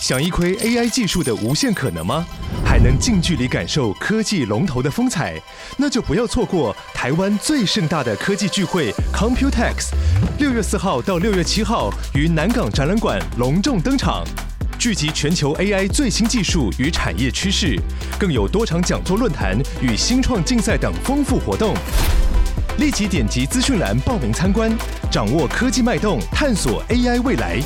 想一窥 AI 技术的无限可能吗？还能近距离感受科技龙头的风采？那就不要错过台湾最盛大的科技聚会 Computex， 6月4号到6月7号于南港展览馆隆重登场，聚集全球 AI 最新技术与产业趋势，更有多场讲座论坛与新创竞赛等丰富活动。立即点击资讯栏报名参观，掌握科技脉动，探索 AI 未来。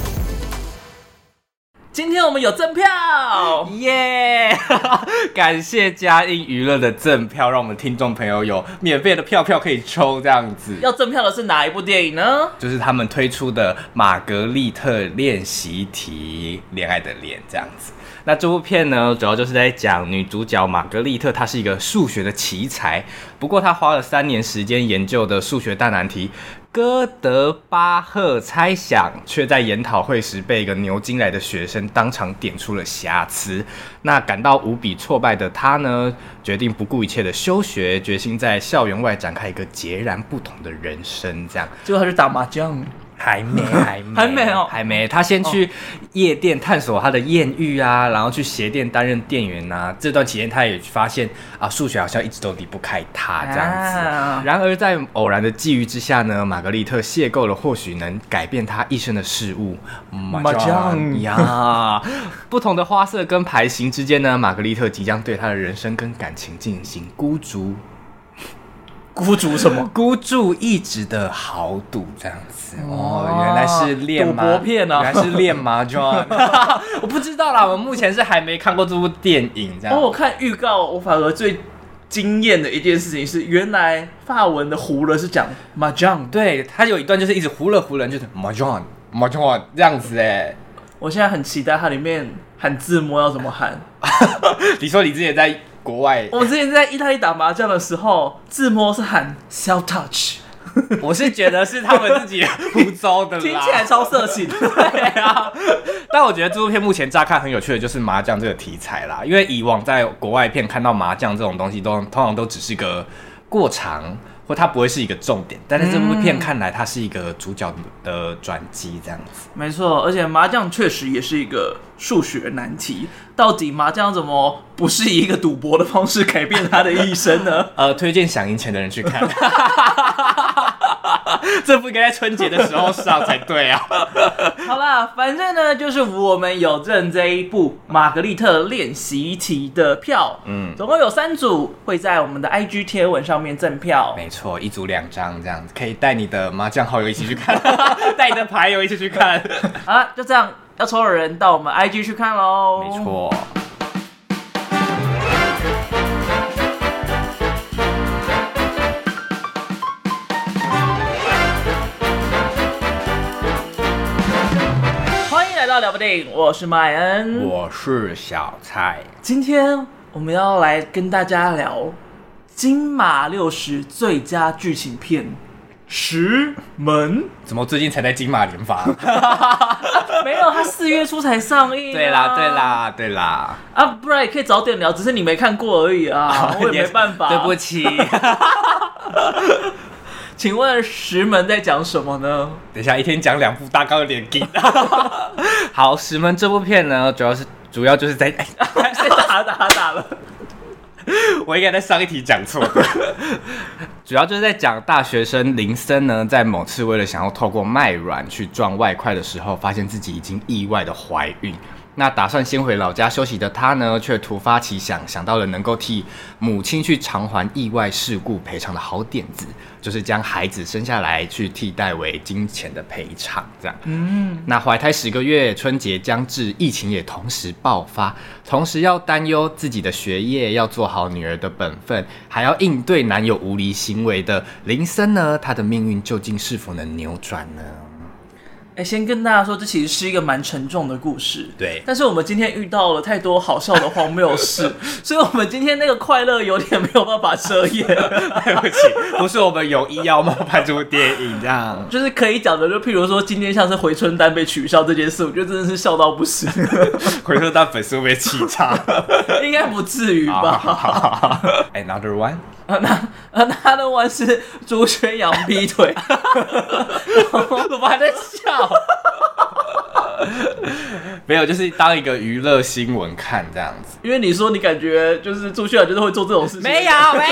今天我们有赠票， 耶！感谢嘉映娱乐的赠票，让我们听众朋友有免费的票可以抽，这样子。 要赠票的是哪一部电影呢？ 就是他们推出的《玛格丽特练习题》，恋爱的恋这样子。那这部片呢，主要就是在讲女主角玛格丽特，她是一个数学的奇才，不过她花了3年时间研究的数学大难题哥德巴赫猜想，却在研讨会时被一个牛津来的学生当场点出了瑕疵。那感到无比挫败的她呢，决定不顾一切的休学，决心在校园外展开一个截然不同的人生。这样， 结果他去打麻将。 还没哦，还没。他先去夜店探索他的艳遇啊，然后去鞋店担任店员啊。这段期间，他也发现啊，数学好像一直都离不开他这样子。然而，在偶然的际遇之下呢，玛格丽特邂逅了或许能改变他一生的事物——麻将呀。不同的花色跟牌型之间呢，玛格丽特即将对他的人生跟感情进行孤注一掷的豪赌，这样子原来是练赌博片啊， 原来是练麻将。我不知道啦，我目前是还没看过这部电影。这样， 我看预告，我反而最惊艳的一件事情是，原来法文的胡了是讲麻将， 对，他有一段就是一直胡了，就是麻将这样子哎。 我现在很期待它里面喊字幕要怎么喊。 你说你之前在国外， 我之前在意大利打麻将的时候，自摸是喊 self touch， 我是觉得是他们自己胡诌的啦， 听起来超色情。 对啊，但我觉得这部片目前乍看很有趣的就是麻将这个题材啦，因为以往在国外片看到麻将这种东西通常都只是个过场，或它不会是一个重点，但是这部片看来它是一个主角的转机这样子。 没错，而且麻将确实也是一个数学难题，到底麻将怎么不是以一个赌博的方式改变他的一生呢？ 推荐想赢钱的人去看。这不应该在春节的时候上才对啊。 好啦，反正呢，就是我们有赠这一部《玛格丽特练习题》的票，总共有3组，会在我们的 IG 贴文上面赠票。 没错，一组2张这样子，可以带你的麻将好友一起去看，带你的牌友一起去看。 好啦，就这样，要抽的人到我们 IG 去看咯。 没错。 聊部电影，我是麦恩， 我是小蔡。 今天我们要来跟大家聊金马60最佳剧情片《石门》。 怎么最近才在金马连发？ 没有，他4月初才上映。 对啦。 啊，不然也可以早点聊，只是你没看过而已啊，我也没办法。 对不起。 请问《石门》在讲什么呢？ 等一下，一天讲2部，大纲有点紧。好，《石门》这部片呢，主要就是在先打了。 我应该在上一题讲错的。主要就是在讲大学生林森呢，在某次为了想要透过卖卵去赚外快的时候，发现自己已经意外的怀孕。那打算先回老家休息的他呢，却突发奇想，想到了能够替母亲去偿还意外事故赔偿的好点子，就是将孩子生下来去替代为金钱的赔偿，这样。那怀胎10个月，春节将至，疫情也同时爆发，同时要担忧自己的学业，要做好女儿的本分，还要应对男友无理行为的林森呢，他的命运究竟是否能扭转呢？ 先跟大家说，这其实是一个蛮沉重的故事。 对， 但是我们今天遇到了太多好笑的荒谬事，所以我们今天那个快乐有点没有办法遮掩。 对不起，不是我们有意要冒犯这部电影，这样就是可以讲的，就譬如说今天像是回春丹被取消这件事，我觉得真的是笑到不行。 回春丹粉丝会不会气炸？ 应该不至于吧 ？Another one。 Another one 是朱宣阳劈腿，我们还在笑。 没有，就是当一个娱乐新闻看这样子。 因为你说你感觉就是朱旭阳就是会做这种事情， 没有。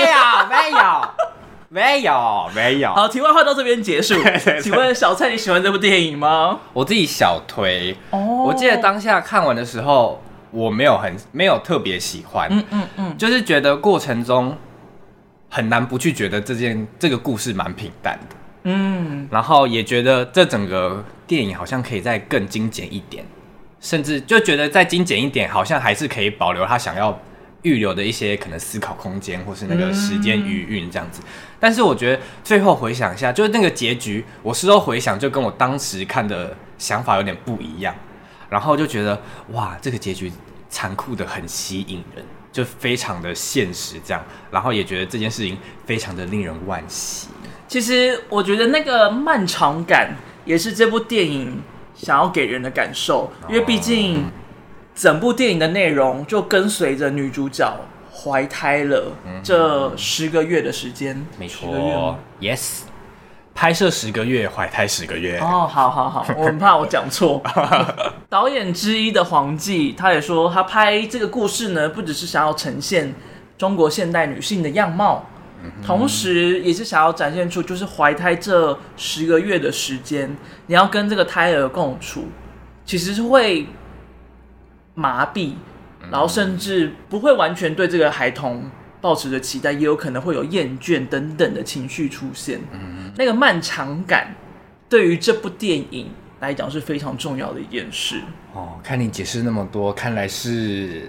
好，题外话到这边结束。 对请问小蔡你喜欢这部电影吗？ 我自己小推哦， 我记得当下看完的时候，我没有特别喜欢，就是觉得过程中很难不去觉得这个故事蛮平淡的，然后也觉得这整个电影好像可以再更精简一点，甚至就觉得再精简一点，好像还是可以保留他想要预留的一些可能思考空间，或是那个时间余韵这样子。但是我觉得最后回想一下，就是那个结局，我事后回想就跟我当时看的想法有点不一样，然后就觉得哇，这个结局残酷的很吸引人，就非常的现实这样，然后也觉得这件事情非常的令人惋惜。 其实我觉得那个漫长感也是这部电影想要给人的感受，因为毕竟整部电影的内容就跟随着女主角怀胎了这10个月的时间。 没错 10个月吗 ，yes， 拍摄10个月，怀胎10个月。 哦，好，我很怕我讲错。导演之一的黄继，他也说，他拍这个故事呢，不只是想要呈现中国现代女性的样貌，同时也是想要展现出，就是怀胎这10个月的时间，你要跟这个胎儿共处，其实是会麻痹，然后甚至不会完全对这个孩童抱持着期待，也有可能会有厌倦等等的情绪出现。那个漫长感对于这部电影来讲是非常重要的一件事。 哦，看你解释那么多，看来是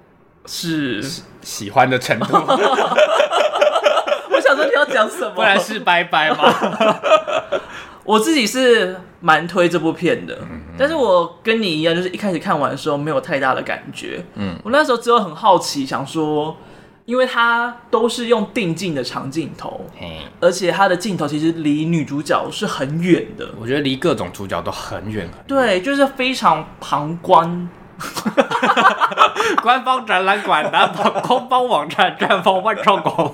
喜欢的程度。 我想说你要讲什么， 不然是拜拜吗？ 我自己是蛮推这部片的，但是我跟你一样，就是一开始看完的时候没有太大的感觉。我那时候只有很好奇，想说，因为它都是用定镜的长镜头，而且它的镜头其实离女主角是很远的。 我觉得离各种主角都很远。 对，就是非常旁观。 官方展览馆的空包网站绽放万创口，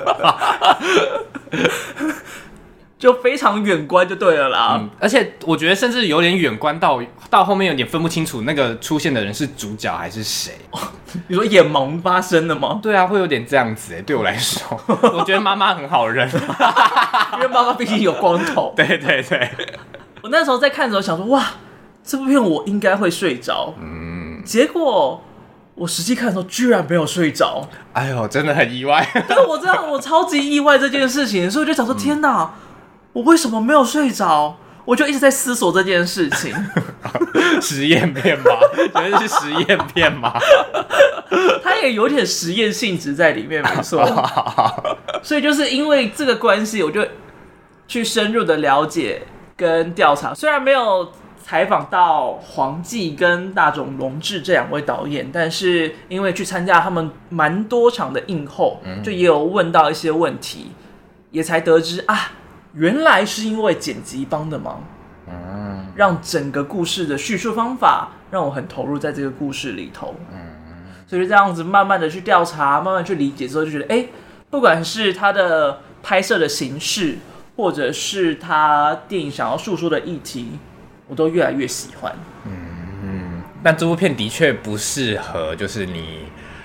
就非常远观就对了啦。 而且我觉得甚至有点远观到后面有点分不清楚那个出现的人是主角还是谁。 你说眼盲发生的吗？ 对啊，会有点这样子。对我来说，我觉得妈妈很好认， 因为妈妈毕竟有光头。 对。 我那时候在看的时候想说，哇，这部片我应该会睡着。结果我实际看的时候居然没有睡着。 哎呦，真的很意外。 但我这样，我超级意外这件事情，所以我就想说，天哪，我为什么没有睡着？我就一直在思索这件事情。 实验片吧，觉得是实验片吧。 它也有点实验性质在里面，没错。所以就是因为这个关系，我就去深入的了解跟调查，虽然没有采访到黄继跟大冢隆治这2位导演，但是因为去参加他们蛮多场的映后，就也有问到一些问题，也才得知啊，原来是因为剪辑帮的忙，让整个故事的叙述方法让我很投入在这个故事里头，所以就这样子慢慢的去调查，慢慢去理解之后，就觉得不管是他的拍摄的形式，或者是他电影想要诉说的议题，我都越来越喜欢。 但这部片的确不适合，就是你，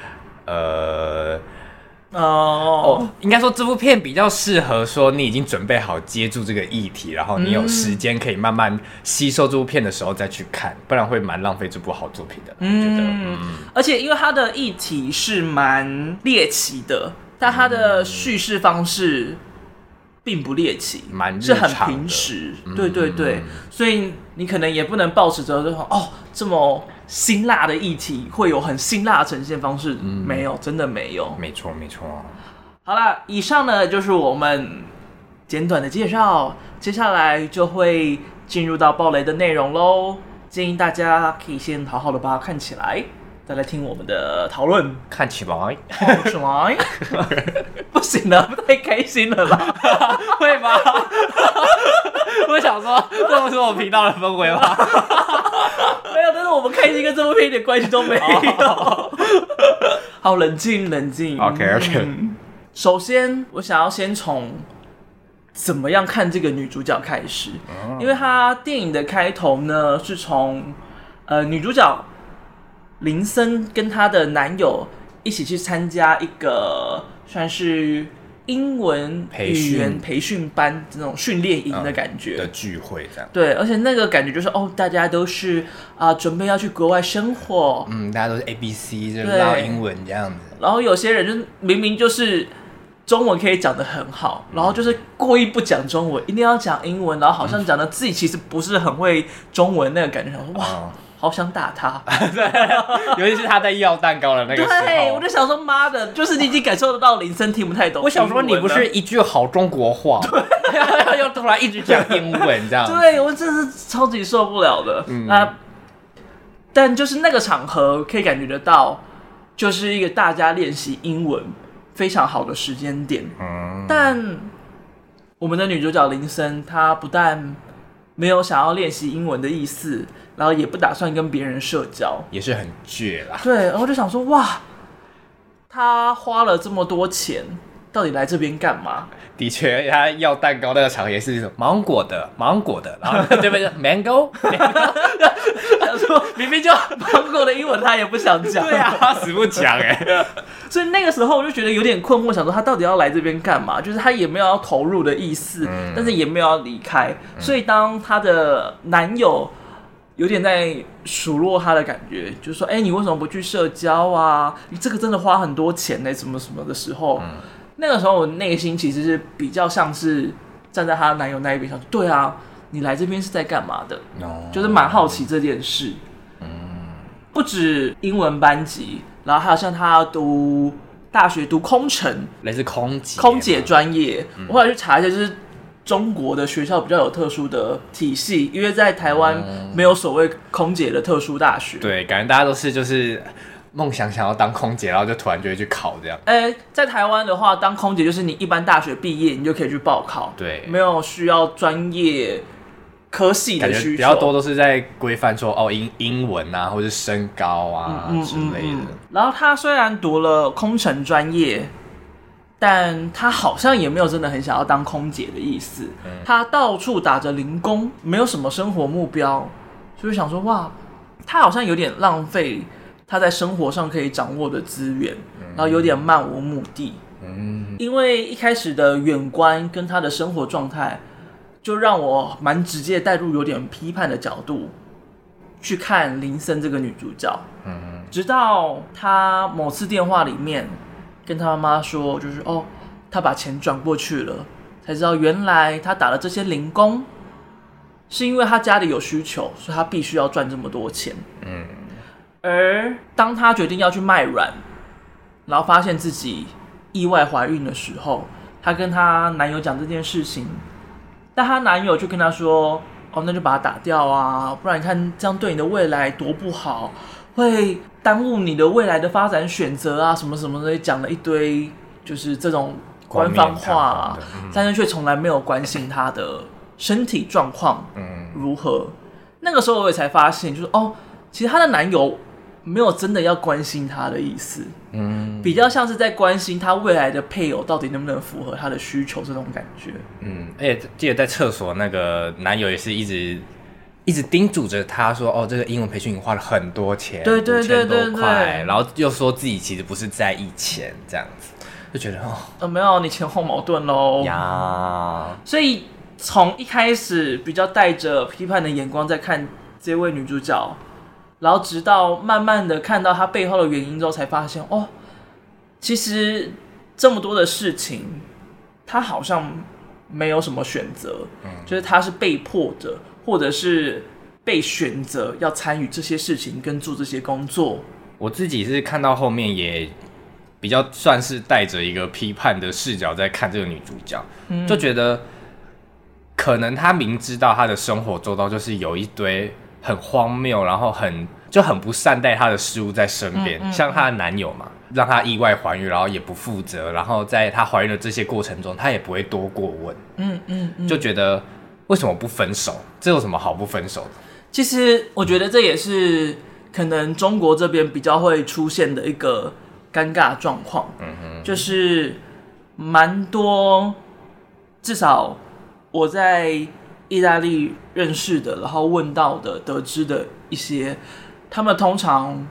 应该说这部片比较适合说你已经准备好接住这个议题，然后你有时间可以慢慢吸收这部片的时候再去看，不然会蛮浪费这部好作品的。我觉得， 而且因为它的议题是蛮猎奇的，但它的叙事方式并不猎奇，是很平实。对，所以你可能也不能抱持着这么辛辣的议题会有很辛辣的呈现方式，没有，真的没有。 没错。 好了，以上呢就是我们简短的介绍，接下来就会进入到爆雷的内容咯。建议大家可以先好好的把它看起来，再来听我们的讨论。 看起来， 不行了，太开心了啦， 会吗？我想说，这不是我频道的氛围吗？ 没有，但是我们开心跟这部片一点关系都没有。好，冷静。 OK。 首先，我想要先从怎么样看这个女主角开始，因为她电影的开头呢是从女主角林森跟她的男友一起去参加一个算是英文语言培训班这种训练营的感觉、 的聚会这样。 对，而且那个感觉就是大家都是准备要去国外生活， 大家都是 ABC 就是唠英文这样子。 然后有些人就明明就是中文可以讲得很好，然后就是故意不讲中文，一定要讲英文，然后好像讲的自己其实不是很会中文那个感觉，想说哇。好想打他， 对，尤其是他在要蛋糕的那个时候， 对，我就想说妈的，就是你已经感受得到林森听不太懂。 我想说你不是一句好中国话，又突然一直讲英文这样， 对我真的是超级受不了的。但就是那个场合可以感觉得到，就是一个大家练习英文非常好的时间点。但我们的女主角林森，她不但没有想要练习英文的意思，然后也不打算跟别人社交， 也是很倔啦。 对，然后就想说，哇，他花了这么多钱，到底来这边干嘛？ 的确，他要蛋糕那个场也是芒果的，然后对不对 ？Mango， 他说明明就芒果的英文他也不想讲， 对啊，他死不讲所以那个时候我就觉得有点困惑，想说他到底要来这边干嘛？就是他也没有要投入的意思，但是也没有要离开。所以当他的男友有点在数落他的感觉，就是说，你为什么不去社交啊？你这个真的花很多钱什么什么的时候，那个时候我内心其实是比较像是站在她男友那一边，想说，对啊，你来这边是在干嘛的？就是蛮好奇这件事。不止英文班级，然后还有像他读大学读空乘， 类似空姐专业。我后来去查一下，就是中国的学校比较有特殊的体系，因为在台湾没有所谓空姐的特殊大学。 对，感觉大家都是就是梦想要当空姐，然后就突然就会去考这样。 在台湾的话，当空姐就是你一般大学毕业，你就可以去报考， 对， 没有需要专业科系的需求， 感觉比较多都是在规范说英文啊，或是身高啊之类的。 然后他虽然读了空乘专业，但他好像也没有真的很想要当空姐的意思。他到处打着零工，没有什么生活目标，所以想说哇，他好像有点浪费他在生活上可以掌握的资源，然后有点漫无目的。因为一开始的远观跟他的生活状态，就让我蛮直接带入有点批判的角度去看林森这个女主角。直到她某次电话里面跟她妈妈说，就是她把钱转过去了，才知道原来她打了这些零工是因为她家里有需求，所以她必须要赚这么多钱。而当她决定要去卖卵，然后发现自己意外怀孕的时候，她跟她男友讲这件事情，但她男友就跟她说，那就把它打掉啊，不然你看这样对你的未来多不好，会耽误你的未来的发展选择啊，什么什么的，讲了一堆就是这种官方话，但是却从来没有关心她的身体状况如何。那个时候我也才发现，就是其实她的男友没有真的要关心她的意思，比较像是在关心她未来的配偶到底能不能符合她的需求这种感觉。 而且记得在厕所那个男友也是一直叮嘱着她说，这个英文培训花了很多钱， 对 5000多块，然后又说自己其实不是在意钱，这样子就觉得没有，你前后矛盾咯呀。 所以从一开始比较带着批判的眼光在看这位女主角，然后直到慢慢的看到她背后的原因之后，才发现其实这么多的事情，她好像没有什么选择，就是她是被迫的，或者是被选择要参与这些事情跟做这些工作。 我自己是看到后面也比较算是带着一个批判的视角在看这个女主角，就觉得可能她明知道她的生活周遭就是有一堆很荒谬，然后很不善待她的事物在身边，像她的男友嘛，让她意外怀孕，然后也不负责，然后在她怀孕的这些过程中，她也不会多过问，就觉得为什么不分手？这有什么好不分手的？ 其实我觉得这也是可能中国这边比较会出现的一个尴尬状况，就是蛮多，至少我在意大利认识的，然后问到的、得知的一些，他们通常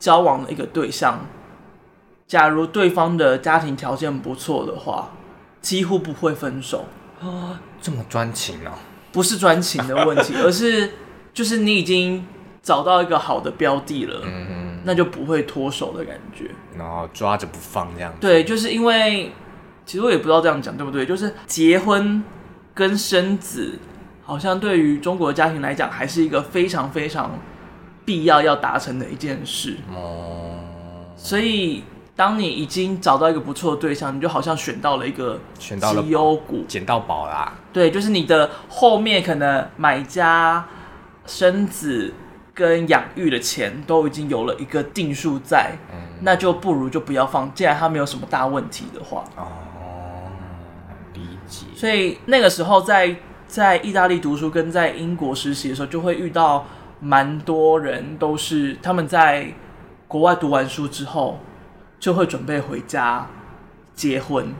交往的一个对象，假如对方的家庭条件不错的话，几乎不会分手。 这么专情哦？ 不是专情的问题，而是就是你已经找到一个好的标的了，那就不会脱手的感觉， 然后抓着不放这样子。 对，就是因为其实我也不知道这样讲对不对，就是结婚跟生子，好像对于中国的家庭来讲，还是一个非常非常必要达成的一件事。所以当你已经找到一个不错的对象，你就好像选到了一个绩优股， 捡到宝啦。 对，就是你的后面可能买家、生子跟养育的钱都已经有了一个定数在，那就不如就不要放，既然它没有什么大问题的话。 理解。 所以那个时候在意大利读书跟在英国实习的时候，就会遇到蛮多人都是他们在国外读完书之后，就会准备回家结婚。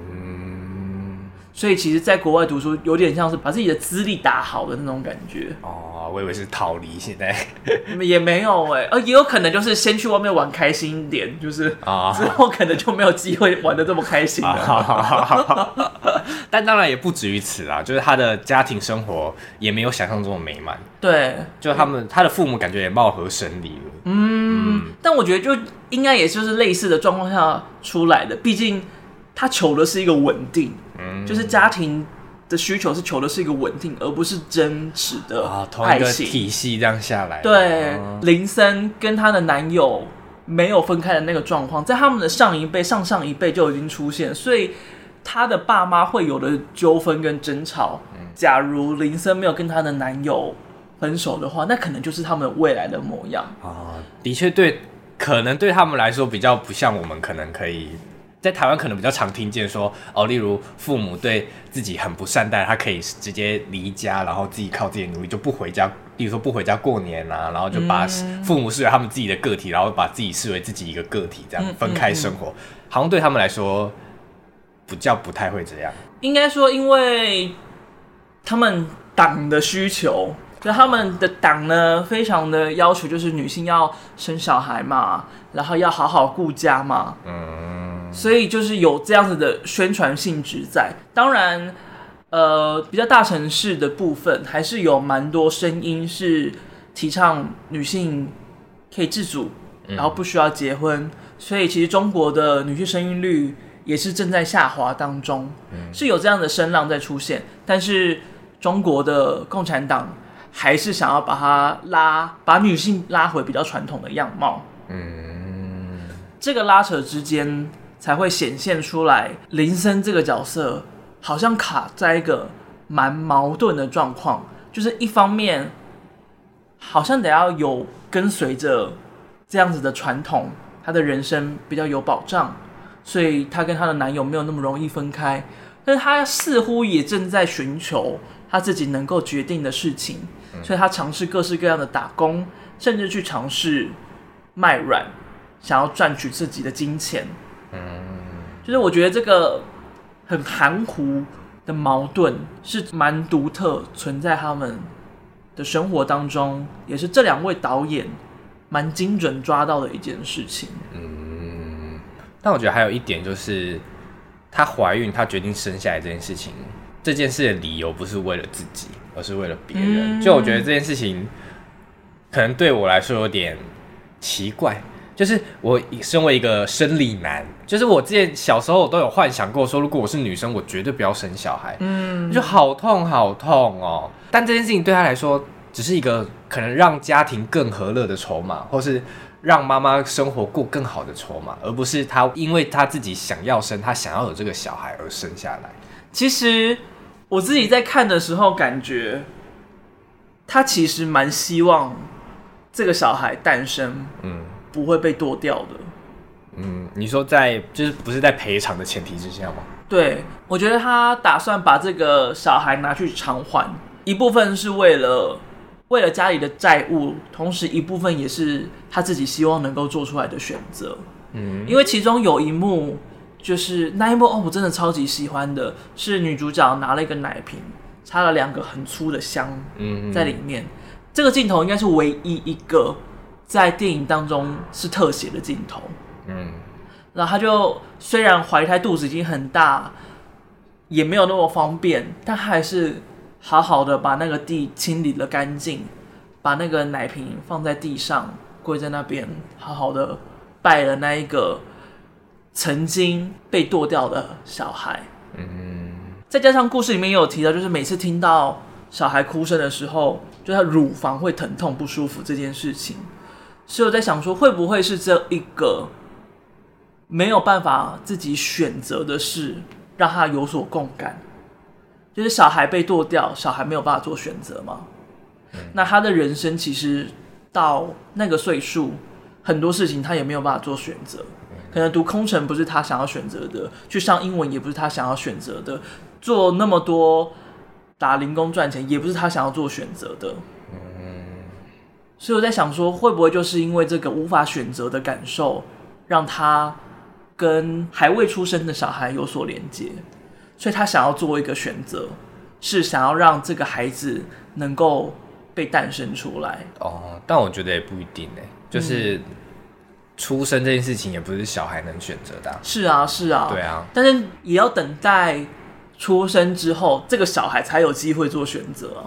所以其实在国外读书有点像是把自己的资历打好的那种感觉。 我以为是逃离，现在也没有也有可能就是先去外面玩开心一点，就是之后可能就没有机会玩得这么开心了。 但当然也不止于此啦，就是他的家庭生活也没有想象中的美满。 对， 就他的父母感觉也貌合神离了。 但我觉得就应该也就是类似的状况下出来的，毕竟他求的是一个稳定，就是家庭的需求是求的是一个稳定，而不是真实的爱情。 同一个体系这样下来。 对，林森跟她的男友没有分开的那个状况，在他们的上一辈、上上一辈就已经出现，所以她的爸妈会有的纠纷跟争吵。假如林森没有跟她的男友分手的话，那可能就是他们未来的模样。 的确可能对他们来说比较不像我们可能可以。在台湾可能比较常听见说，例如父母对自己很不善待，他可以直接离家，然后自己靠自己的努力就不回家，例如说不回家过年啊，然后就把父母视为他们自己的个体，然后把自己视为自己一个个体，这样分开生活，好像对他们来说不太会这样。 应该说，因为他们党的需求。就他们的党呢，非常的要求就是女性要生小孩嘛，然后要好好顾家嘛，所以就是有这样子的宣传性质在。当然，比较大城市的部分还是有蛮多声音是提倡女性可以自主，然后不需要结婚。所以其实中国的女性生育率也是正在下滑当中，是有这样的声浪在出现。但是中国的共产党还是想要把女性拉回比较传统的样貌。这个拉扯之间才会显现出来，林森这个角色好像卡在一个蛮矛盾的状况，就是一方面好像得要有跟随着这样子的传统，她的人生比较有保障，所以她跟她的男友没有那么容易分开，但是她似乎也正在寻求她自己能够决定的事情，所以她尝试各式各样的打工，甚至去尝试卖卵，想要赚取自己的金钱。就是我觉得这个很含糊的矛盾是蛮独特存在他们的生活当中，也是这两位导演蛮精准抓到的一件事情。 但我觉得还有一点就是，她怀孕，她决定生下来这件事情，这件事的理由不是为了自己，而是为了别人。就我觉得这件事情，可能对我来说有点奇怪。就是我身为一个生理男，就是我之前小时候我都有幻想过说，如果我是女生，我绝对不要生小孩，就好痛好痛哦。但这件事情对他来说，只是一个可能让家庭更和乐的筹码，或是让妈妈生活过更好的筹码，而不是他因为他自己想要生，他想要有这个小孩而生下来。 其实我自己在看的时候，感觉他其实蛮希望这个小孩诞生，不会被剁掉的。 你说就是不是在赔偿的前提之下吗？ 对，我觉得他打算把这个小孩拿去偿还，一部分是为了家里的债务，同时一部分也是他自己希望能够做出来的选择。因为其中有一幕，就是那一幕我真的超级喜欢的，是女主角拿了一个奶瓶，插了2个很粗的香在里面。这个镜头应该是唯一一个在电影当中是特写的镜头。然后他就虽然怀胎肚子已经很大，也没有那么方便，但他还是好好的把那个地清理了干净，把那个奶瓶放在地上，跪在那边，好好的拜了那一个曾经被剁掉的小孩。再加上故事里面也有提到，就是每次听到小孩哭声的时候，就他乳房会疼痛不舒服这件事情，所以我在想说，会不会是这一个没有办法自己选择的事，让他有所共感？就是小孩被剁掉，小孩没有办法做选择嘛。那他的人生其实到那个岁数，很多事情他也没有办法做选择。可能读空乘不是他想要选择的，去上英文也不是他想要选择的，做那么多打零工赚钱也不是他想要做选择的。所以我在想说，会不会就是因为这个无法选择的感受，让他跟还未出生的小孩有所连接，所以他想要做一个选择，是想要让这个孩子能够被诞生出来。 但我觉得也不一定就是出生这件事情也不是小孩能选择的。 是啊，是啊， 对啊， 但是也要等待出生之后，这个小孩才有机会做选择。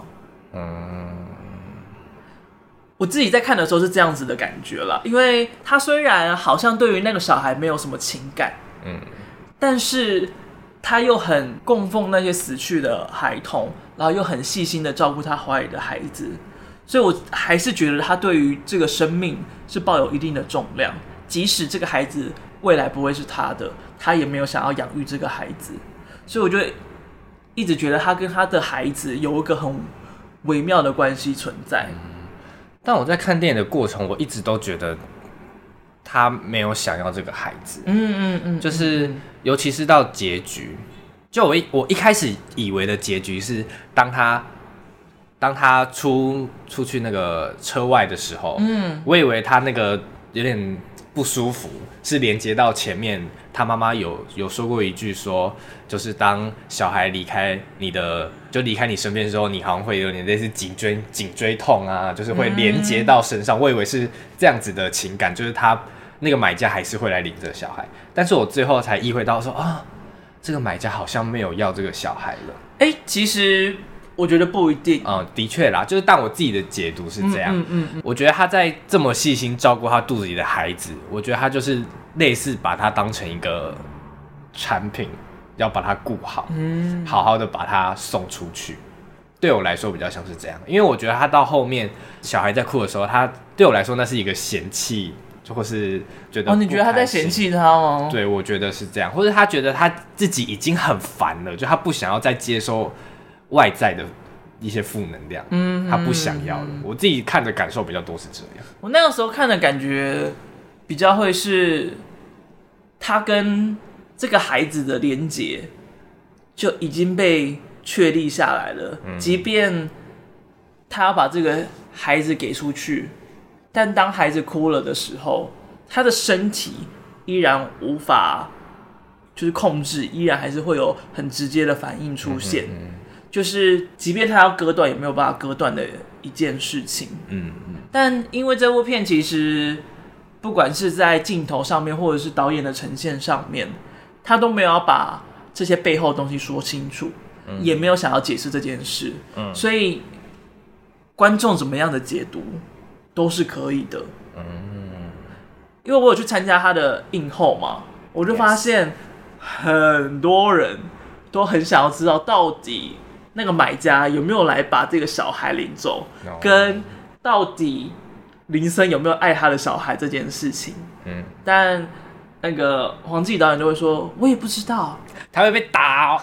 我自己在看的时候是这样子的感觉啦，因为他虽然好像对于那个小孩没有什么情感，但是他又很供奉那些死去的孩童，然后又很细心的照顾他怀里的孩子，所以我还是觉得他对于这个生命是抱有一定的重量，即使这个孩子未来不会是他的，他也没有想要养育这个孩子，所以我就一直觉得他跟他的孩子有一个很微妙的关系存在。 但我在看电影的过程，我一直都觉得他没有想要这个孩子。就是尤其是到结局，就我一开始以为的结局是当他出去那个车外的时候，我以为他那个有点不舒服，是连接到前面他妈妈有说过一句说，就是当小孩离开你身边的时候，你好像会有点类似颈椎痛啊，就是会连接到身上。我以为是这样子的情感，就是他那个买家还是会来领这个小孩，但是我最后才意会到说这个买家好像没有要这个小孩了。 其实我觉得不一定。 的确啦，就是但我自己的解读是这样。我觉得他在这么细心照顾他肚子里的孩子，我觉得他就是类似把他当成一个产品，要把他顾好，好好的把他送出去。对我来说比较像是这样，因为我觉得他到后面小孩在哭的时候，他对我来说那是一个嫌弃，或是觉得你觉得他在嫌弃他吗？ 对，我觉得是这样，或者他觉得他自己已经很烦了，就他不想要再接收外在的一些负能量，他不想要了。我自己看的感受比较多是这样。 我那个时候看的感觉比较会是他跟这个孩子的连结就已经被确立下来了，即便他要把这个孩子给出去，但当孩子哭了的时候，他的身体依然无法就是控制，依然还是会有很直接的反应出现，就是即便他要割断也没有办法割断的一件事情。但因为这部片其实不管是在镜头上面或者是导演的呈现上面，他都没有要把这些背后的东西说清楚，也没有想要解释这件事，所以观众怎么样的解读都是可以的。因为我有去参加他的映后嘛，我就发现很多人都很想要知道到底那个买家有没有来把这个小孩领走，跟到底林森有没有爱他的小孩这件事情。但那个黄继导演就会说，我也不知道， 他会被打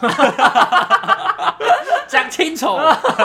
讲清楚。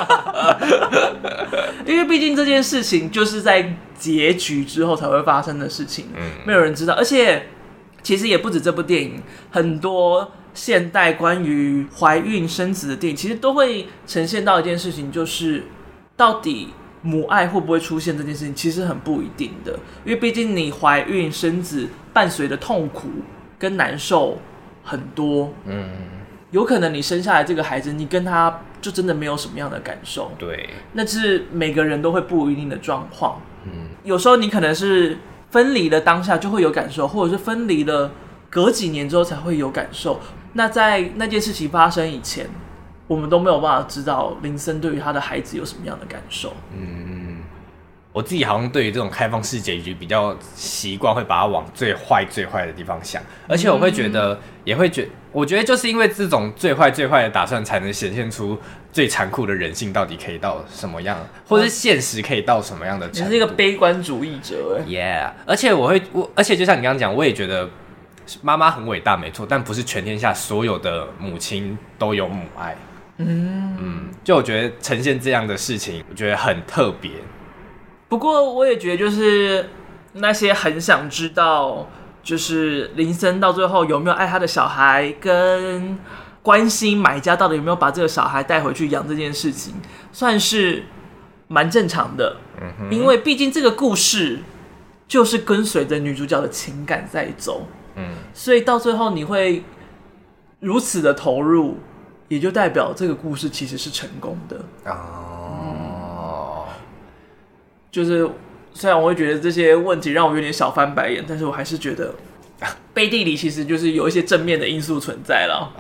因为毕竟这件事情就是在结局之后才会发生的事情，没有人知道。而且其实也不止这部电影，很多现代关于怀孕生子的电影其实都会呈现到一件事情，就是到底母爱会不会出现这件事情其实很不一定的。因为毕竟你怀孕生子伴随的痛苦跟难受很多，有可能你生下来这个孩子，你跟他就真的没有什么样的感受。 对， 那是每个人都会不一定的状况。 有时候你可能是分离了当下就会有感受，或者是分离了隔几年之后才会有感受。那在那件事情发生以前，我们都没有办法知道林森对于他的孩子有什么样的感受。 我自己好像对于这种开放式结局比较习惯，会把它往最坏最坏的地方想，而且我会觉得，我觉得就是因为这种最坏最坏的打算，才能显现出最残酷的人性到底可以到什么样，或者是现实可以到什么样的程度。 你是一个悲观主义者 ，Yeah， 而且就像你刚刚讲，我也觉得妈妈很伟大，没错，但不是全天下所有的母亲都有母爱。就我觉得呈现这样的事情，我觉得很特别。 不过我也觉得，就是那些很想知道，就是林森到最后有没有爱他的小孩，跟关心买家到底有没有把这个小孩带回去养这件事情，算是蛮正常的。因为毕竟这个故事就是跟随着女主角的情感在走，所以到最后你会如此的投入，也就代表这个故事其实是成功的。就是虽然我会觉得这些问题让我有点小翻白眼，但是我还是觉得背地里其实就是有一些正面的因素存在了。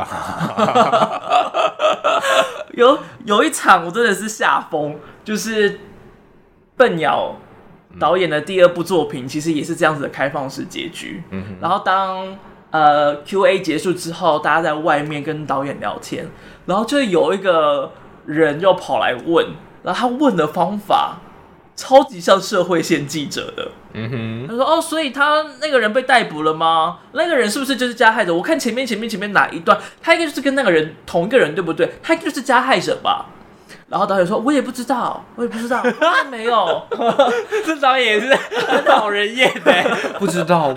有一场我真的是吓疯，就是笨鸟导演的第二部作品，其实也是这样子的开放式结局。然后当Q&A 结束之后，大家在外面跟导演聊天，然后就有一个人就跑来问，然后他问的方法超级像社会线记者的。他说：“哦，所以他那个人被逮捕了吗？那个人是不是就是加害者？我看前面哪一段，他应该就是跟那个人同一个人，对不对？他应该就是加害者吧？”然后导演说：“我也不知道，没有。” 这导演也是很讨人厌的，不知道。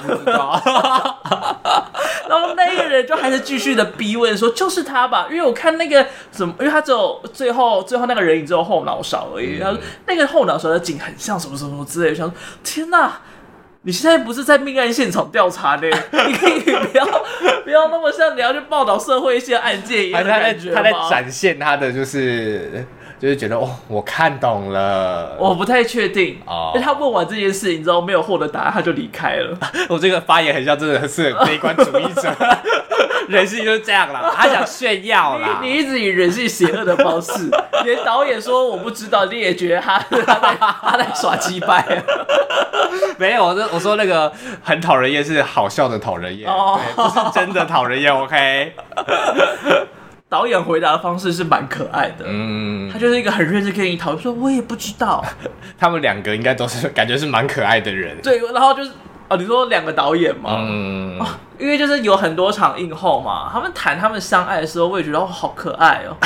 然后那个人就还是继续的逼问说：“就是他吧？因为我看那个什么，因为他只有最后那个人影只有后脑勺而已。他说那个后脑勺的景很像什么什么之类的。想说天哪！你现在不是在命案现场调查呢？你可以不要那么像你要去报道社会线案件一样的感觉吗？ 他在展现他的就是觉得我看懂了。 我不太确定因为他问完这件事情之后没有获得答案，他就离开了。 我这个发言很像真的是很悲观主义者，人性就是这样啦，他想炫耀啦。 你一直以人性邪恶的方式，连导演说我不知道，你也觉得他在耍鸡掰。 没有，我说那个很讨人厌是好笑的讨人厌，不是真的讨人厌。OK。 导演回答的方式是蛮可爱的，他就是一个很认真跟你讨论，说我也不知道。 他们两个应该都是感觉是蛮可爱的人， 对，然后就是你说两个导演嘛，因为就是有很多场映后嘛，他们谈他们相爱的时候，我也觉得好可爱哦。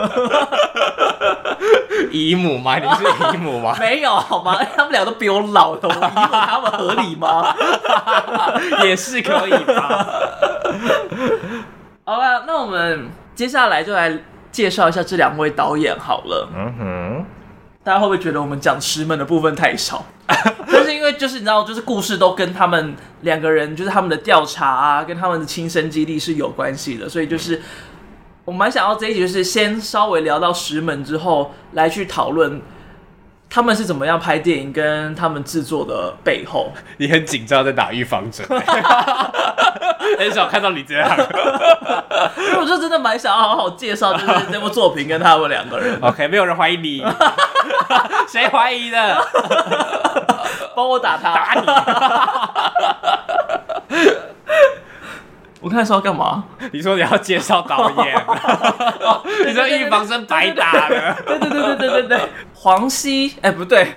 姨母吗？你是姨母吗？ 没有好吗？他们俩都比我老的，我姨母他们合理吗？ 也是可以吧。 好了，那我们接下来就来介绍一下这两位导演好了。大家会不会觉得我们讲石门的部分太少？但是因为就是你知道，就是故事都跟他们两个人，就是他们的调查啊，跟他们的亲身经历是有关系的，所以就是我蛮想要这一集就是先稍微聊到石门之后，来去讨论他们是怎么样拍电影跟他们制作的背后。 你很紧张在打预防针，很少看到你这样。 因为我就真的蛮想要好好介绍，就是这部作品跟他们两个人。 OK， 没有人怀疑你，谁怀疑的？ 帮我打他， 打你。 我看是要干嘛？ 你说你要介绍导演，你说预防针白打了。 对，黄熙，不对。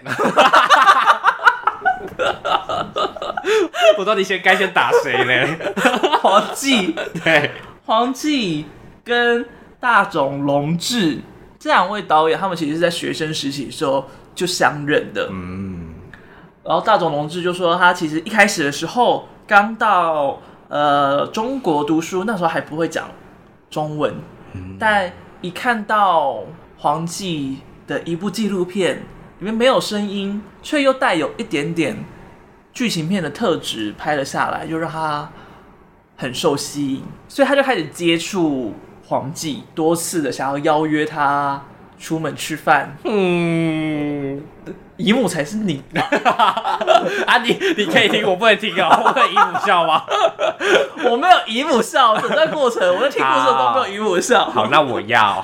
我到底该先打谁呢？ 黄继， 对， 黄继跟大冢隆治这两位导演，他们其实是在学生时期的时候就相认的。然后大冢隆治就说，他其实一开始的时候刚到中国读书，那时候还不会讲中文，但一看到黄继的一部纪录片，里面没有声音，却又带有一点点剧情片的特质拍了下来，就让他很受吸引，所以他就开始接触黄继，多次的想要邀约他出门吃饭。 姨母才是你啊，你可以听，我不能听哦，我可以姨母笑吗？ 我没有姨母笑，整段过程我在听故事都没有姨母笑。 好，那我要。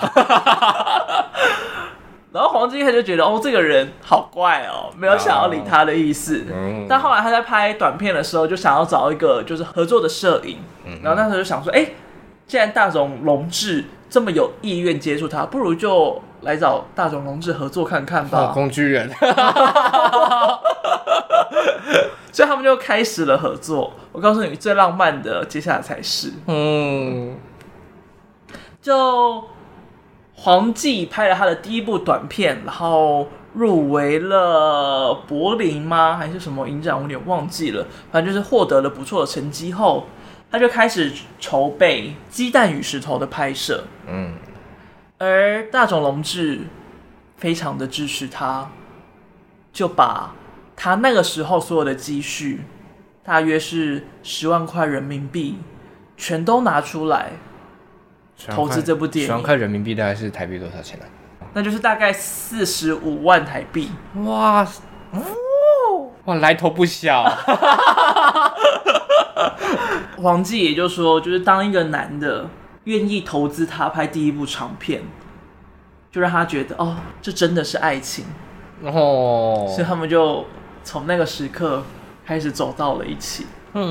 然后黄金他就觉得这个人好怪哦，没有想要理他的意思。但后来他在拍短片的时候，就想要找一个就是合作的摄影。然后那时候就想说，既然大冢龙志这么有意愿接触他，不如就来找大冢龙志合作看看吧。 工具人。 所以他们就开始了合作。我告诉你，最浪漫的接下来才是。就黄纪拍了他的第一部短片，然后入围了柏林吗？还是什么影展？我有点忘记了。反正就是获得了不错的成绩后，他就开始筹备《鸡蛋与石头》的拍摄。而大冢龙志非常的支持他，就把他那个时候所有的积蓄，大约是10万块人民币，全都拿出来投资这部电影。 10万块人民币大概是台币多少钱呢？ 那就是大概45万台币。 哇，来头不小。 黄纪也就说，就是当一个男的愿意投资他拍第一部长片，就让他觉得这真的是爱情。所以他们就从那个时刻开始走到了一起。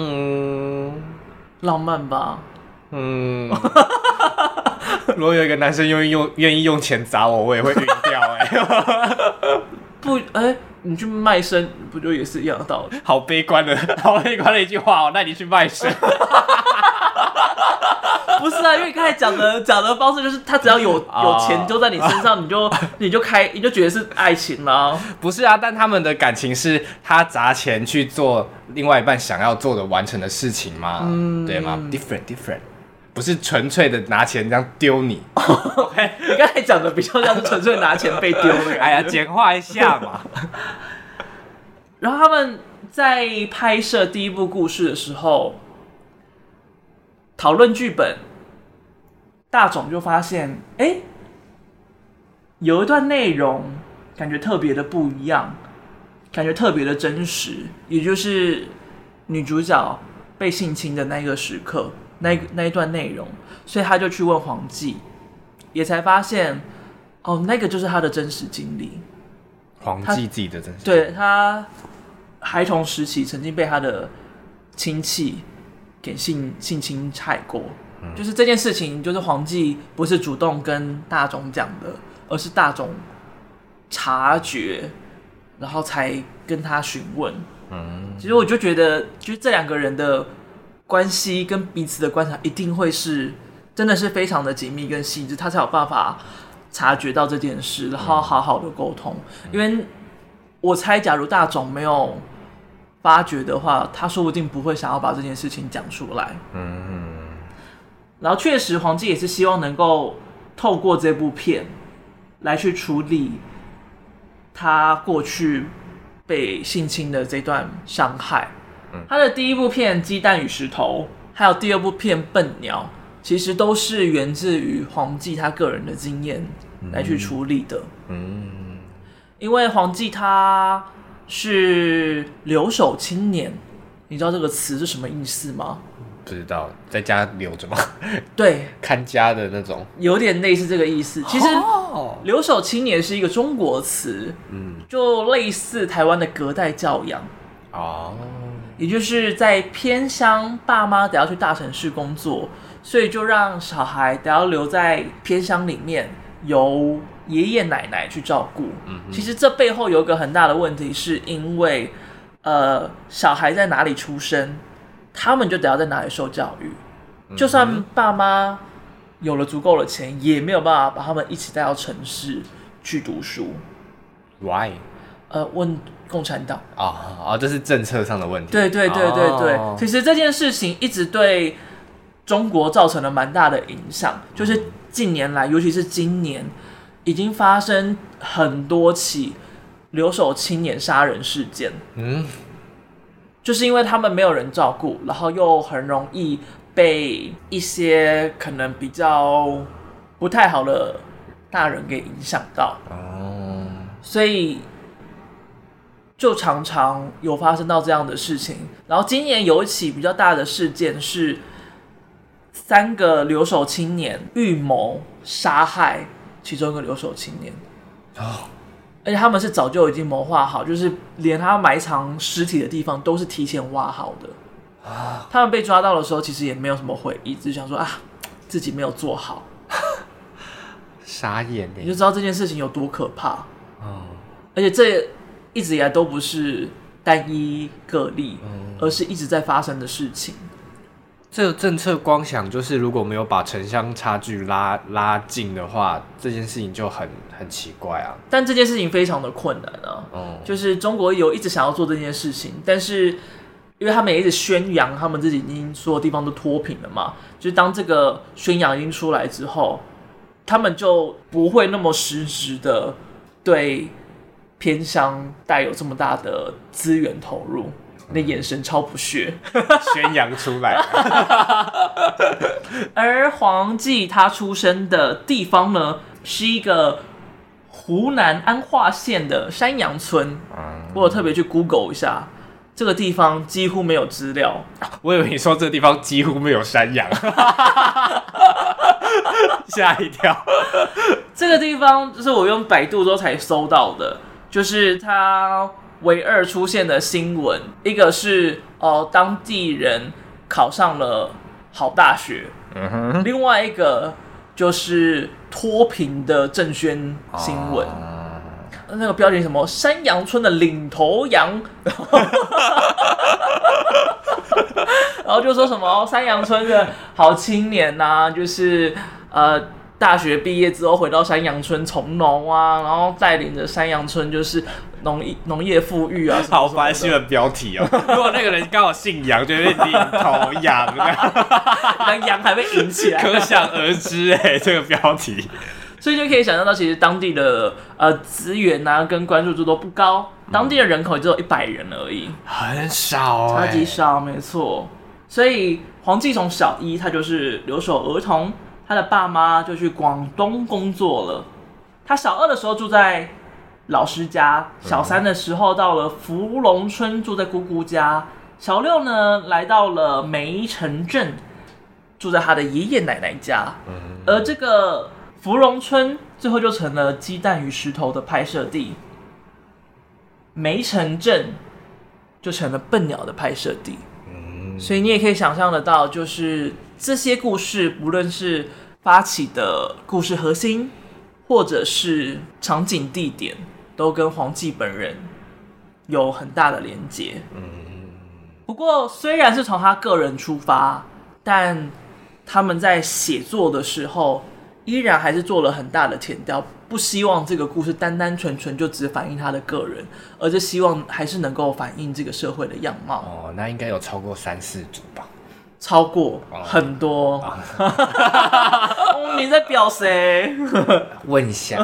浪漫吧？ 如果有一个男生愿意用钱砸我，我也会晕掉。 不，你去卖身不就也是一样的道理？ 好悲观的一句话哦。那你去卖身？ 不是啊，因为你刚才讲的方式就是，他只要有钱丢在你身上，你就觉得是爱情啦。 不是啊，但他们的感情是他砸钱去做另外一半想要做的完成的事情嘛，对吗 ？different， 不是纯粹的拿钱这样丢你。 OK， 你刚才讲的比较像是纯粹拿钱被丢的感觉。 哎呀，简化一下嘛。 然后他们在拍摄第一部故事的时候，讨论剧本，大冢就发现，有一段内容感觉特别的不一样，感觉特别的真实，也就是女主角被性侵的那个时刻，那一段内容，所以他就去问黄纪，也才发现，那个就是他的真实经历。 黄纪自己的真实经历， 对，他孩童时期曾经被他的亲戚给性侵害过。就是这件事情，就是黄纪不是主动跟大冢讲的，而是大冢察觉，然后才跟他询问。其实我就觉得，就是这两个人的关系跟彼此的观察，一定会是真的是非常的紧密跟细致，他才有办法察觉到这件事，然后好好的沟通。因为我猜，假如大冢没有发觉的话，他说不定不会想要把这件事情讲出来。然后确实，黄纪也是希望能够透过这部片来去处理他过去被性侵的这段伤害。他的第一部片《鸡蛋与石头》，还有第二部片《笨鸟》，其实都是源自于黄纪他个人的经验来去处理的。因为黄纪他是留守青年，你知道这个词是什么意思吗？ 不知道，在家留着吗？ 对， 看家的那种， 有点类似这个意思。其实留守青年是一个中国词，就类似台湾的隔代教养。也就是在偏乡，爸妈得要去大城市工作，所以就让小孩得要留在偏乡里面，由爷爷奶奶去照顾。其实这背后有一个很大的问题，是因为小孩在哪里出生，他们就得要在哪里受教育。就算爸妈有了足够的钱，也没有办法把他们一起带到城市去读书。 Why？ 问共产党。 这是政策上的问题。 对，其实这件事情一直对中国造成了蛮大的影响，就是近年来，尤其是今年，已经发生很多起留守青年杀人事件。就是因为他们没有人照顾，然后又很容易被一些可能比较不太好的大人给影响到。所以就常常有发生到这样的事情。然后今年有一起比较大的事件是3个留守青年预谋杀害其中一个留守青年，而且他们是早就已经谋划好，就是连他埋藏尸体的地方都是提前挖好的。他们被抓到的时候，其实也没有什么悔意，只是想说自己没有做好。 傻眼耶！ 你就知道这件事情有多可怕。而且这一直以来都不是单一个例，而是一直在发生的事情。 这个政策光想就是如果没有把城乡差距拉近的话，这件事情就很奇怪啊。 但这件事情非常的困难啊。就是中国有一直想要做这件事情，但是因为他们也一直宣扬他们自己已经所有地方都脱贫了嘛，就是当这个宣扬已经出来之后，他们就不会那么实质的对偏乡带有这么大的资源投入。那眼神超不屑， 宣扬出来。 而黄济他出生的地方呢，是一个湖南安化县的山阳村。我有特别去 Google 一下，这个地方几乎没有资料。 我以为你说这个地方几乎没有山羊，吓一跳。 这个地方就是我用百度之后才搜到的，就是它唯二出现的新闻，一个是当地人考上了好大学，另外一个就是脱贫的政宣新闻。那个标题什么山阳村的领头羊，然后就说什么山阳村的好青年啊，就是大学毕业之后回到山阳村从农啊，然后带领着山阳村就是农业富裕啊什么什么的。 好烦新闻标题哦！如果那个人刚好姓杨，就会领头羊， 那羊还被引起来， 可想而知这个标题。 所以就可以想象到，其实当地的资源啊跟关注度都不高，当地的人口只有100人而已， 很少超级少，没错。所以黄济从小一他就是留守儿童，他的爸妈就去广东工作了。他小2的时候住在老师家，小3的时候到了福隆村住在姑姑家，小6呢来到了梅城镇住在他的爷爷奶奶家。而这个福隆村最后就成了《鸡蛋与石头》的拍摄地，梅城镇就成了笨鸟的拍摄地。所以你也可以想象得到，就是这些故事，不论是发起的故事核心，或者是场景地点，都跟黄济本人有很大的连结。不过虽然是从他个人出发，但他们在写作的时候依然还是做了很大的田调，不希望这个故事单单纯纯就只反映他的个人，而是希望还是能够反映这个社会的样貌。 那应该有超过3-4组吧？ 超过很多。你在表谁？ 问一下。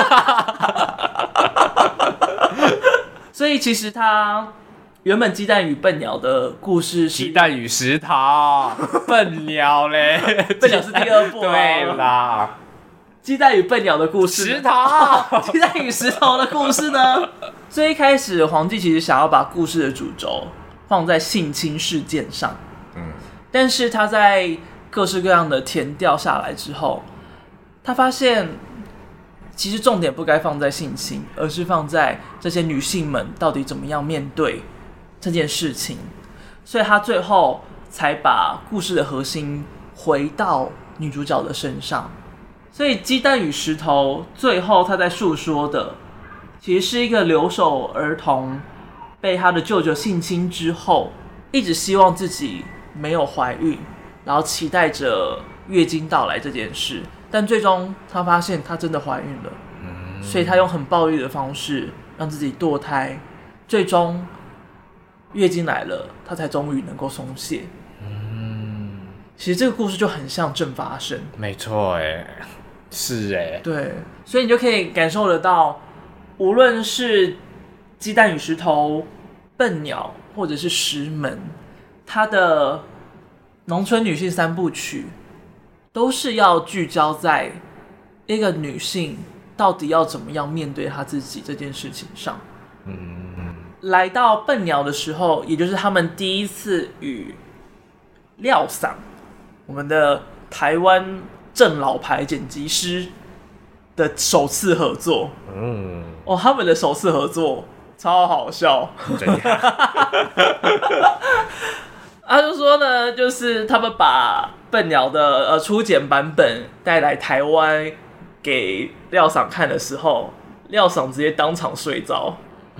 所以其实他原本鸡蛋与笨鸟的故事是鸡蛋与石头，笨鸟嘞， 笨鸟是第2部。 对啦， 鸡蛋与笨鸟的故事， 石头， 鸡蛋与石头的故事呢？最一开始黄济其实想要把故事的主轴放在性侵事件上，但是他在各式各样的田调下来之后，他发现其实重点不该放在性侵，而是放在这些女性们到底怎么样面对这件事情，所以他最后才把故事的核心回到女主角的身上。所以鸡蛋与石头最后他在诉说的，其实是一个留守儿童被他的舅舅性侵之后，一直希望自己没有怀孕，然后期待着月经到来这件事，但最终他发现他真的怀孕了，所以他用很暴力的方式让自己堕胎，最终月经来了，他才终于能够松懈。其实这个故事就很像正发生， 没错是对，所以你就可以感受得到，无论是鸡蛋与石头、笨鸟，或者是石门，它的农村女性3部曲，都是要聚焦在一个女性到底要怎么样面对她自己这件事情上。 来到笨鸟的时候，也就是他们第一次与廖嗓，我们的台湾正老牌剪辑师的首次合作。他们的首次合作超好笑。他就说呢，就是他们把笨鸟的初剪版本带来台湾给廖嗓看的时候，廖嗓直接当场睡着。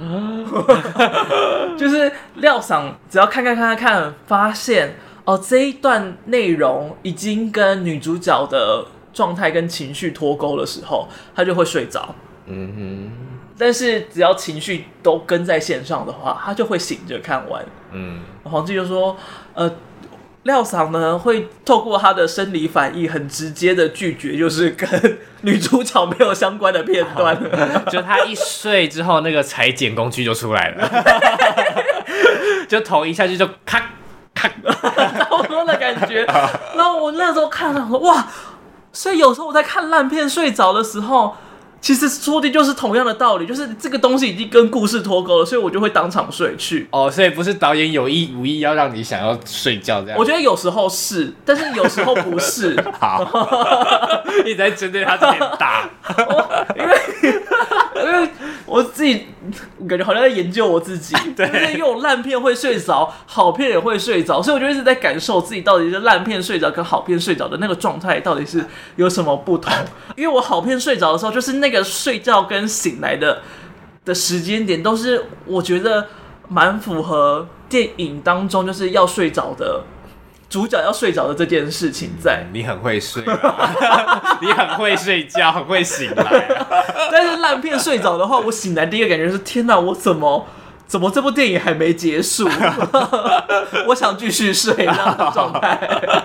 就是廖嗓只要看，发现这一段内容已经跟女主角的状态跟情绪脱钩的时候，他就会睡着。但是只要情绪都跟在线上的话，他就会醒着看完。黄继就说，廖嗓呢会透过他的生理反应很直接的拒绝，就是跟女主角没有相关的片段。 就他一睡之后，那个裁剪工具就出来了，就头一下去就咔咔， 差不多的感觉。然后我那时候看了，说哇，所以有时候我在看烂片睡着的时候，其实说的就是同样的道理，就是这个东西已经跟故事脱钩了，所以我就会当场睡去。 所以不是导演有意无意要让你想要睡觉这样。 我觉得有时候是，但是有时候不是。 好，一直在针对他这点打。 因为我自己感觉好像在研究我自己，对，就是因为我烂片会睡着，好片也会睡着，所以我就一直在感受自己到底是烂片睡着跟好片睡着的那个状态到底是有什么不同。因为我好片睡着的时候，就是那个睡觉跟醒来的时间点都是我觉得蛮符合电影当中就是要睡着的主角要睡着的这件事情在。 你很会睡啊，你很会睡觉，很会醒来啊。 但是烂片睡着的话，我醒来第一个感觉是天哪，我怎么这部电影还没结束？我想继续睡那样的状态。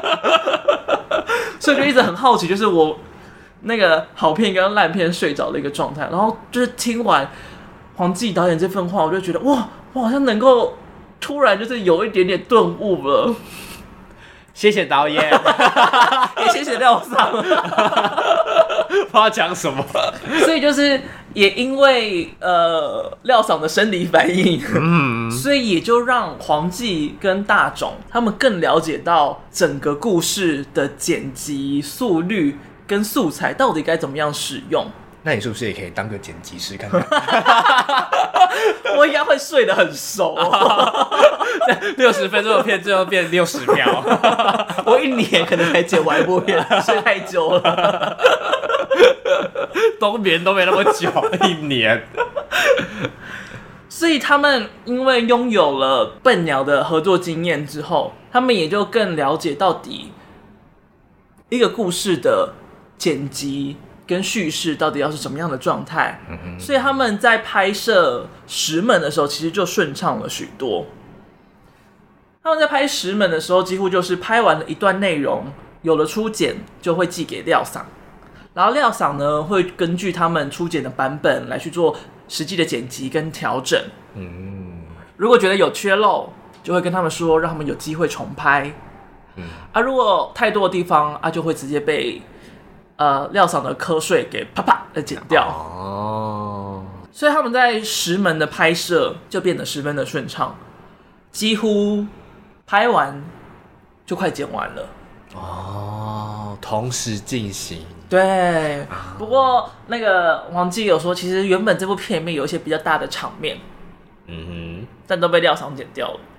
所以就一直很好奇，就是我那个好片跟烂片睡着的一个状态。然后就是听完黄继导演这份话，我就觉得哇，我好像能够突然就是有一点点顿悟了。 谢谢导演， 也谢谢廖嗓， 不知道讲什么。 所以就是也因为廖嗓的生理反应，所以也就让黄继跟大冢他们更了解到整个故事的剪辑速率跟素材到底该怎么样使用。 那你是不是也可以当个剪辑师看看？ 我应该会睡得很熟 ，60分钟的片最后变60秒， 我1年可能才剪完一部片，睡太久了， 冬眠都没那么久，1年。 所以他们因为拥有了笨鸟的合作经验之后，他们也就更了解到底一个故事的剪辑跟叙事到底要是什么样的状态，所以他们在拍摄石门的时候其实就顺畅了许多。他们在拍石门的时候几乎就是拍完了一段内容，有了初剪就会寄给廖嗓，然后廖嗓呢会根据他们初剪的版本来去做实际的剪辑跟调整。如果觉得有缺漏，就会跟他们说让他们有机会重拍。如果太多的地方就会直接被廖嗓的瞌睡给啪啪的剪掉。所以他们在石门的拍摄就变得十分的顺畅，几乎拍完就快剪完了。 同时进行。 对，不过那个黄继有说，其实原本这部片里面有一些比较大的场面，但都被廖嗓剪掉了。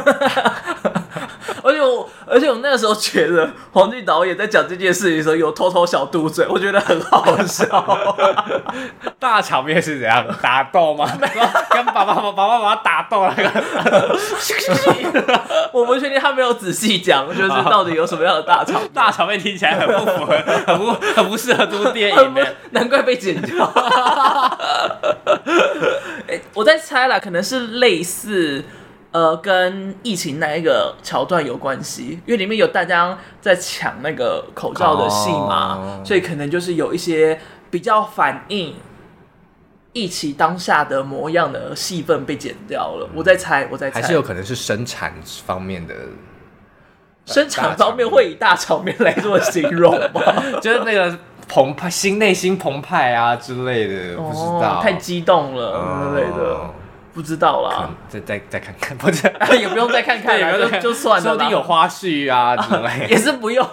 而且我那个时候觉得黄继导演在讲这件事情的时候有偷偷小嘟嘴，我觉得很好笑。 大场面是怎样？打斗吗？跟爸爸打斗那个？ 我不确定他没有仔细讲，就是到底有什么样的大场面。 大场面听起来很不符合，很不适合读电影， 难怪被剪掉。我在猜啦，可能是类似。跟疫情那一个桥段有关系，因为里面有大家在抢那个口罩的戏嘛，所以可能就是有一些比较反映疫情当下的模样的戏份被剪掉了。我在猜， 还是有可能是生产方面的。 生产方面会以大场面来做形容吗？ 就是那个澎湃、内心澎湃啊之类的，不知道， 太激动了之类的。 不知道啦， 再看看，不是也不用再看看了，就算了啦， 说不定有花絮啊之类， 也是不用。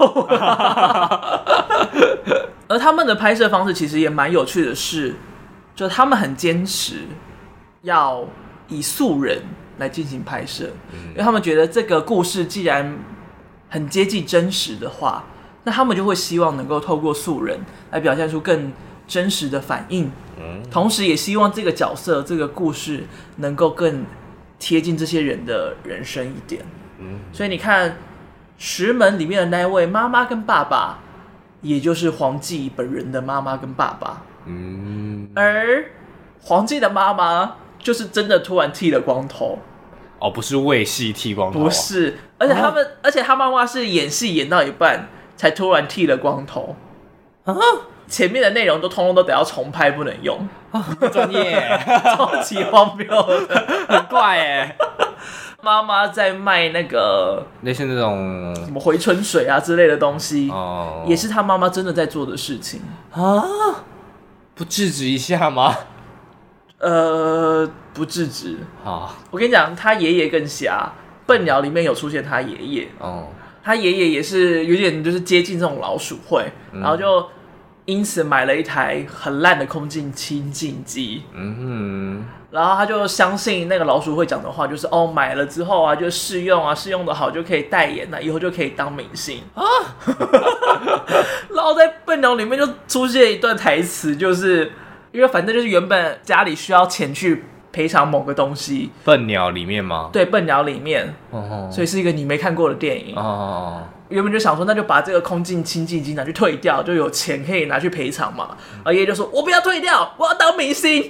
而他们的拍摄方式其实也蛮有趣的是，就他们很坚持要以素人来进行拍摄，因为他们觉得这个故事既然很接近真实的话，那他们就会希望能够透过素人来表现出更真实的反应，同时也希望这个角色、这个故事能够更贴近这些人的人生一点。所以你看，石门里面的那位妈妈跟爸爸，也就是黄继本人的妈妈跟爸爸。而黄继的妈妈就是真的突然剃了光头。 哦，不是为戏剃光头， 不是，而且他妈妈是演戏演到一半才突然剃了光头。前面的内容都通通都得要重拍，不能用。 专业， 超级荒谬的， 很怪耶。 妈妈在卖那个类似那种什么回春水啊之类的东西，也是他妈妈真的在做的事情啊？不制止一下吗？ 不制止。 好， 我跟你讲，他爷爷更瞎，笨鸟里面有出现他爷爷。他爷爷也是有点就是接近这种老鼠会，然后就因此买了一台很烂的空气清净机。然后他就相信那个老鼠会讲的话，就是买了之后啊，就试用啊，试用的好就可以代言啊，以后就可以当明星啊。然后在笨鸟里面就出现一段台词，就是因为反正就是原本家里需要钱去赔偿某个东西。 笨鸟里面吗？ 对，笨鸟里面，所以是一个你没看过的电影。原本就想说，那就把这个空气清净机拿去退掉，就有钱可以拿去赔偿嘛。而爷爷就说：“我不要退掉，我要当明星。”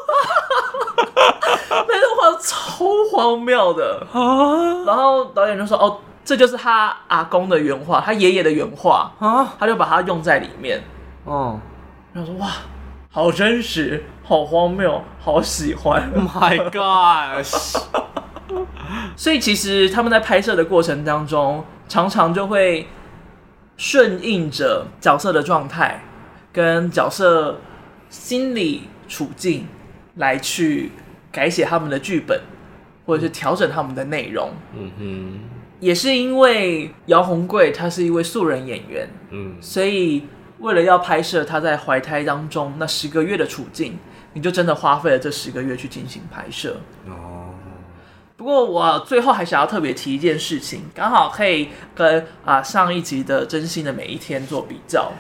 那段话超荒谬的。然后导演就说：“哦，这就是他阿公的原话，他爷爷的原话啊。”他就把它用在里面。然后说：“哇，好真实，好荒谬，好喜欢。” My gosh！ 所以其实他们在拍摄的过程当中，常常就会顺应着角色的状态跟角色心理处境来去改写他们的剧本，或者是调整他们的内容。也是因为姚宏贵他是一位素人演员，所以为了要拍摄他在怀胎当中那10个月的处境，你就真的花费了这10个月去进行拍摄。不过我最后还想要特别提一件事情，刚好可以跟上一集的真心的每一天做比较。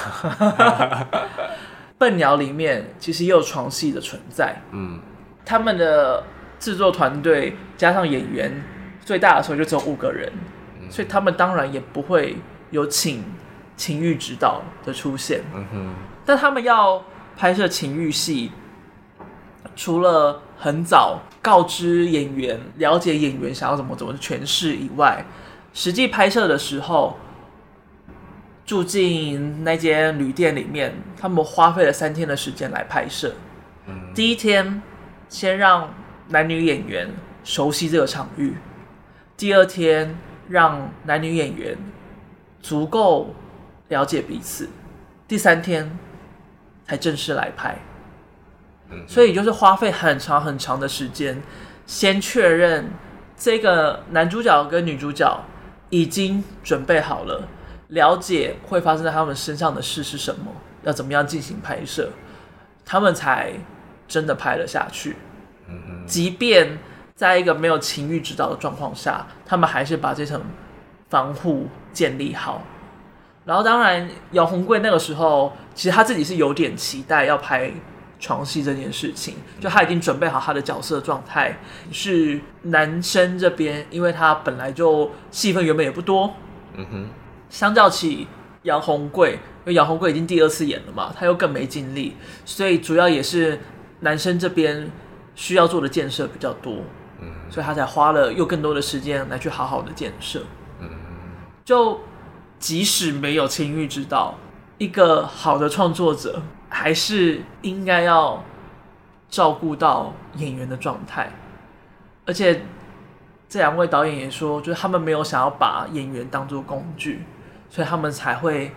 笨鸟里面其实也有床戏的存在，他们的制作团队加上演员最大的时候就只有5个人，所以他们当然也不会有请情欲指导的出现。但他们要拍摄情欲戏，除了很早告知演员、了解演员想要怎么诠释以外，实际拍摄的时候，住进那间旅店里面，他们花费了3天的时间来拍摄。第一天，先让男女演员熟悉这个场域；第二天，让男女演员足够了解彼此；第3天，才正式来拍。所以就是花费很长很长的时间，先确认这个男主角跟女主角已经准备好了，了解会发生在他们身上的事是什么，要怎么样进行拍摄，他们才真的拍了下去。即便在一个没有情欲指导的状况下，他们还是把这层防护建立好。然后当然姚宏贵那个时候其实他自己是有点期待要拍床戏这件事情，就他已经准备好他的角色状态，是男生这边，因为他本来就戏份原本也不多，相较起姚宏贵，因为姚宏贵已经第2次演了嘛，他又更没精力，所以主要也是男生这边需要做的建设比较多，所以他才花了又更多的时间来去好好的建设。就即使没有情欲指导，一个好的创作者还是应该要照顾到演员的状态，而且这2位导演也说，就是他们没有想要把演员当作工具，所以他们才会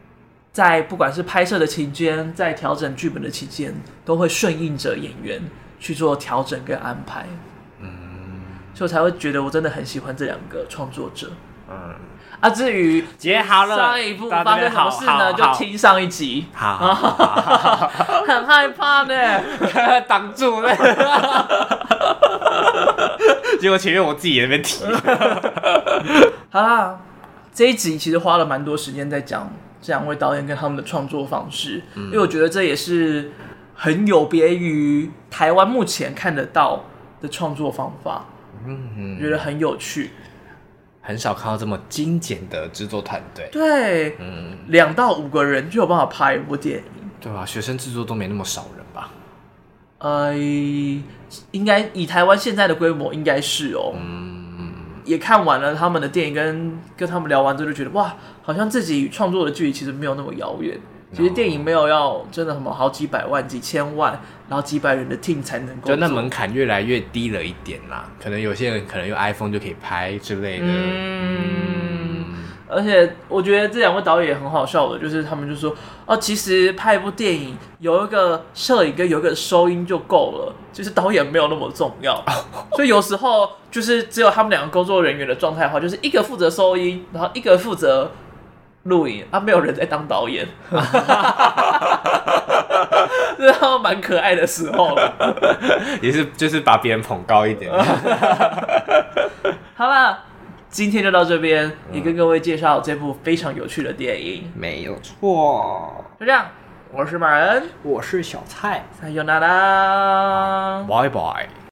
在不管是拍摄的期间，在调整剧本的期间，都会顺应着演员去做调整跟安排。所以我才会觉得我真的很喜欢这两个创作者。至于结好了， 上一部发生什么事呢？就听上一集。 好， 很害怕呢， 挡住了。结果前面我自己也在那边提。 好啦，这一集其实花了蛮多时间在讲这两位导演跟他们的创作方式，因为我觉得这也是很有别于台湾目前看得到的创作方法。觉得很有趣。 很少看到这么精简的制作团队。 对，2到5个人就有办法拍一部电影。 对吧？学生制作都没那么少人吧？ 应该以台湾现在的规模，应该是哦。也看完了他们的电影，跟他们聊完之后，就觉得哇，好像自己创作的距离其实没有那么遥远。其实电影没有要真的什么好几百万、几千万，然后几百人的 team 才能够做， 就那门槛越来越低了一点啦。可能有些人可能用 iPhone 就可以拍之类的。 而且我觉得这两位导演也很好笑的，就是他们就说其实拍一部电影有一个摄影跟有一个收音就够了，就是导演没有那么重要。所以有时候就是只有他们2个工作人员的状态的话，就是一个负责收音，然后一个负责录影，没有人在当导演。这是他们蛮可爱的时候了。 也是就是把别人捧高一点。 好啦，今天就到这边，也跟各位介绍这部非常有趣的电影。 没有错。 就这样，我是马恩， 我是小蔡， 撒由那拉， 拜拜。